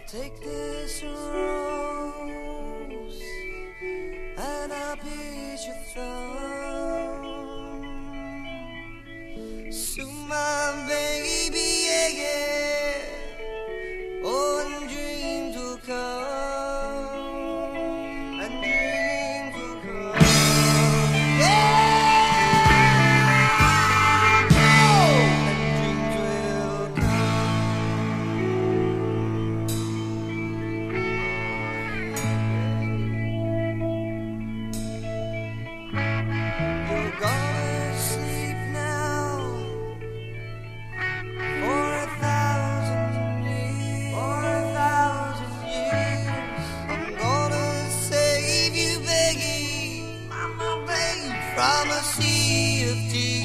Take this rose and I'll beat your thumb. Soon my baby, yeah, yeah. Oh, and dreams will come, and dreams will come. Yeah! Oh, and dreams will come. You're gonna sleep now for 1,000 years. For 1,000 years, I'm gonna save you, Peggy, Mama, babe, from a sea of tears.